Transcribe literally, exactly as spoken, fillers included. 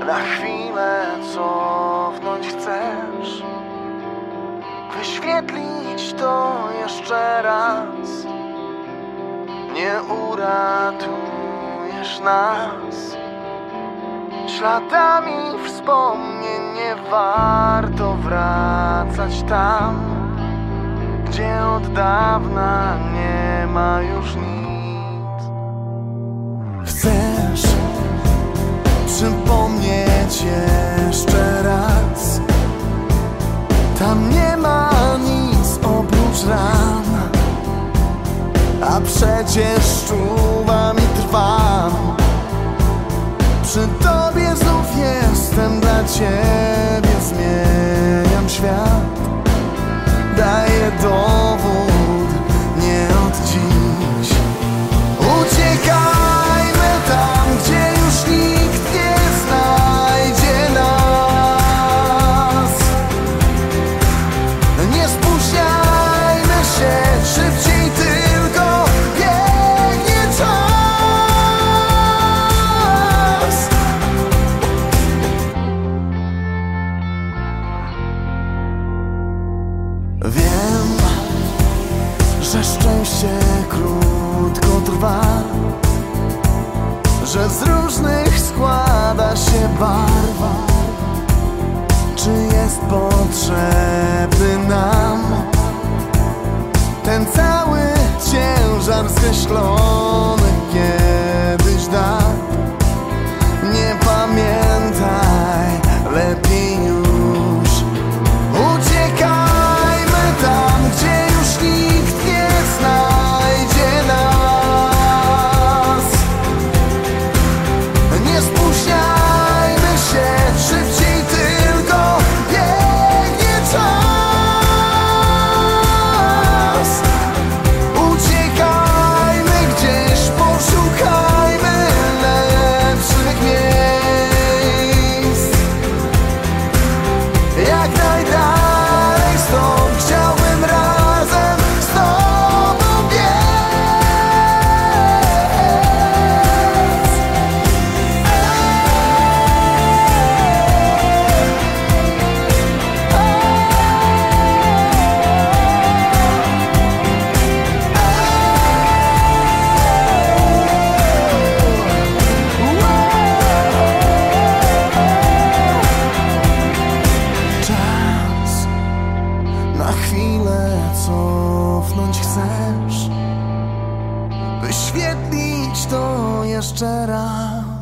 Na chwilę cofnąć chcesz, wyświetlić to jeszcze raz. Nie uratujesz nas śladami wspomnień. Nie warto wracać tam, gdzie od dawna nie ma już nic. Chcesz przypomnieć jeszcze raz, tam nie ma nic oprócz ran, a przecież czuwam i trwam. Przy tobie znów jestem, dla ciebie zmieniam świat. Daję dowód, nie od dziś. Uciekajmy tam, gdzie już nikt nie znajdzie nas. Nie spóźniajmy się, szybciej tylko biegnie czas. Wiem, że szczęście krótko trwa, że z różnych składa się barw. Czy jest potrzebny nam ten cały ciężar skreślony kiedyś dat? Nie pamiętaj, lepiej już. Uciekajmy tam, gdzie już nikt nie znajdzie nas. Nie spóźniajmy się, szybciej tylko biegnie czas. Uciekajmy gdzieś, poszukajmy lepszych miejsc. Jak najdalej stąd chciałbym razem z tobą biec. Czas, na chwilę cofnąć chcesz, wyświetlić to jeszcze raz.